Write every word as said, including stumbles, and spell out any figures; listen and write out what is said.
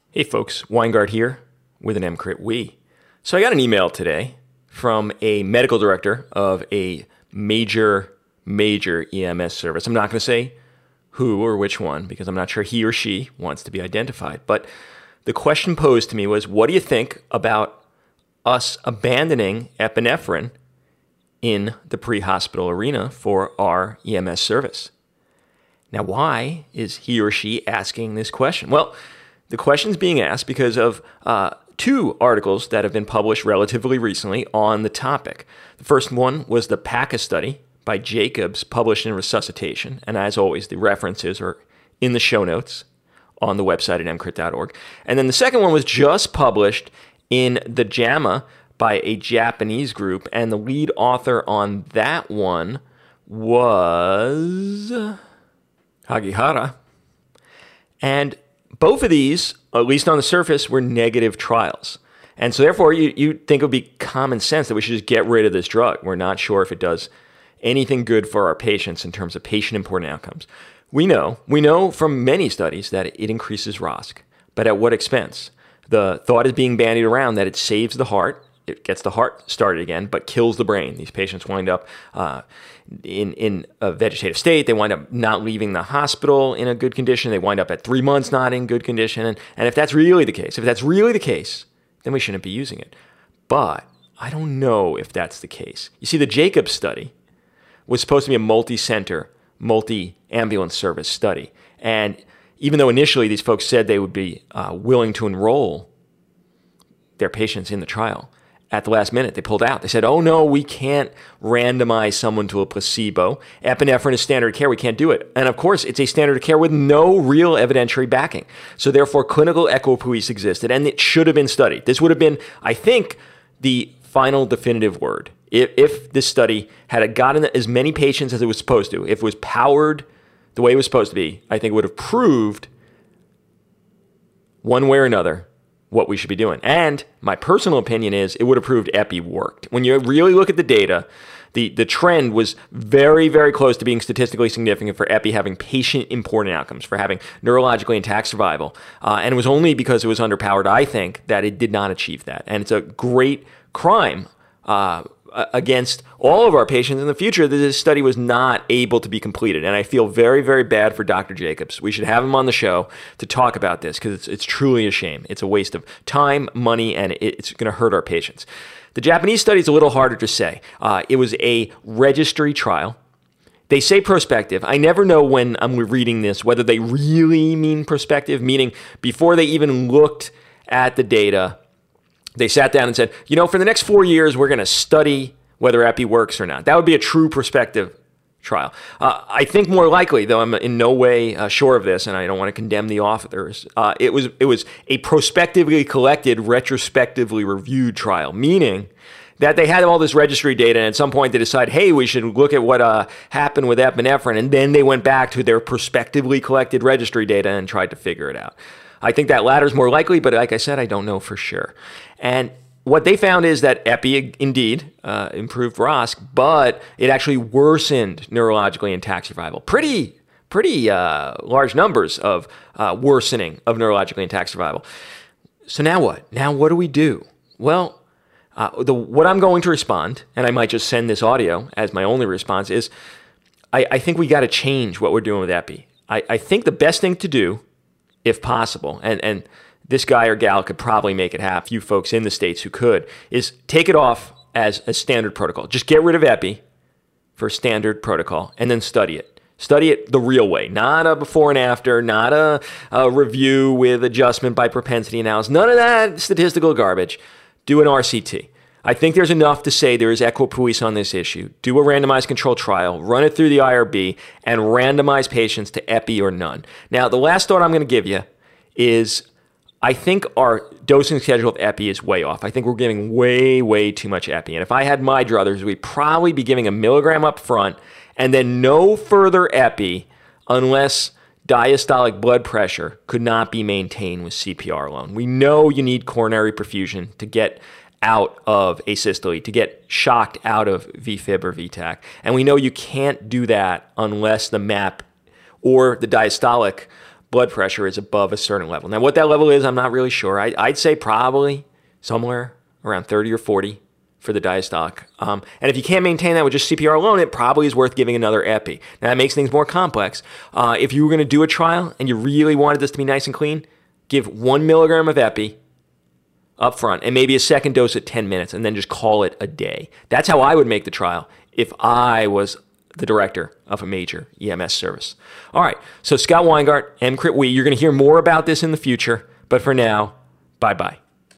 Hey folks, Weingart here with an EMCrit We. So I got an email today from a medical director of a major, major E M S service. I'm not going to say who or which one because I'm not sure he or she wants to be identified. But the question posed to me was, what do you think about us abandoning epinephrine in the pre-hospital arena for our E M S service? Now, why is he or she asking this question? Well, the question's being asked because of uh, two articles that have been published relatively recently on the topic. The first one was the PACA study by Jacobs, published in Resuscitation. And as always, the references are in the show notes on the website at M crit dot org. And then the second one was just published in the JAMA by a Japanese group. And the lead author on that one was Hagihara. And both of these, at least on the surface, were negative trials. And so therefore, you, you think it would be common sense that we should just get rid of this drug. We're not sure if it does anything good for our patients in terms of patient-important outcomes. We know, we know from many studies that it increases R O S C, but at what expense? The thought is being bandied around that it saves the heart, it gets the heart started again, but kills the brain. These patients wind up uh, in, in a vegetative state. They wind up not leaving the hospital in a good condition. They wind up at three months not in good condition. And, and if that's really the case, if that's really the case, then we shouldn't be using it. But I don't know if that's the case. You see, the Jacobs study was supposed to be a multi-center, multi-ambulance service study. And even though initially these folks said they would be uh, willing to enroll their patients in the trial, at the last minute, they pulled out. They said, oh, no, we can't randomize someone to a placebo. Epinephrine is standard of care. We can't do it. And of course, it's a standard of care with no real evidentiary backing. So therefore, clinical equipoise existed, and it should have been studied. This would have been, I think, the final definitive word. If, if this study had gotten as many patients as it was supposed to, if it was powered the way it was supposed to be, I think it would have proved one way or another what we should be doing. And my personal opinion is it would have proved epi worked. When you really look at the data, the, the trend was very, very close to being statistically significant for epi having patient-important outcomes, for having neurologically intact survival. Uh, and it was only because it was underpowered, I think, that it did not achieve that. And it's a great crime uh, against all of our patients in the future that this study was not able to be completed. And I feel very, very bad for Doctor Jacobs. We should have him on the show to talk about this because it's, it's truly a shame. It's a waste of time, money, and it, it's going to hurt our patients. The Japanese study is a little harder to say. Uh, it was a registry trial. They say prospective. I never know when I'm reading this whether they really mean prospective, meaning before they even looked at the data, they sat down and said, you know, for the next four years, we're going to study whether epi works or not. That would be a true prospective trial. Uh, I think more likely, though I'm in no way uh, sure of this, and I don't want to condemn the authors, uh, it was it was a prospectively collected, retrospectively reviewed trial, meaning that they had all this registry data, and at some point they decided, hey, we should look at what uh, happened with epinephrine, and then they went back to their prospectively collected registry data and tried to figure it out. I think that latter is more likely, but like I said, I don't know for sure. And what they found is that epi indeed uh, improved R O S C, but it actually worsened neurologically intact survival. Pretty, pretty uh, large numbers of uh, worsening of neurologically intact survival. So now what? Now what do we do? Well, uh, the what I'm going to respond, and I might just send this audio as my only response, is I, I think we got to change what we're doing with epi. I, I think the best thing to do, if possible, and, and this guy or gal could probably make it happen, few folks in the States who could, is take it off as a standard protocol. Just get rid of epi for standard protocol and then study it. Study it the real way, not a before and after, not a, a review with adjustment by propensity analysis, none of that statistical garbage. Do an R C T. I think there's enough to say there is equipoise on this issue. Do a randomized controlled trial, run it through the I R B, and randomize patients to epi or none. Now, the last thought I'm going to give you is I think our dosing schedule of epi is way off. I think we're giving way, way too much epi. And if I had my druthers, we'd probably be giving a milligram up front and then no further epi unless diastolic blood pressure could not be maintained with C P R alone. We know you need coronary perfusion to get out of asystole, to get shocked out of V Fib or V TAC. And we know you can't do that unless the M A P or the diastolic blood pressure is above a certain level. Now, what that level is, I'm not really sure. I, I'd say probably somewhere around thirty or forty for the diastolic. Um, and if you can't maintain that with just C P R alone, it probably is worth giving another epi. Now, that makes things more complex. Uh, if you were going to do a trial and you really wanted this to be nice and clean, give one milligram of epi up front and maybe a second dose at ten minutes and then just call it a day. That's how I would make the trial if I was the director of a major E M S service. All right, so Scott Weingart, EMCrit We, you're going to hear more about this in the future, but for now, bye-bye.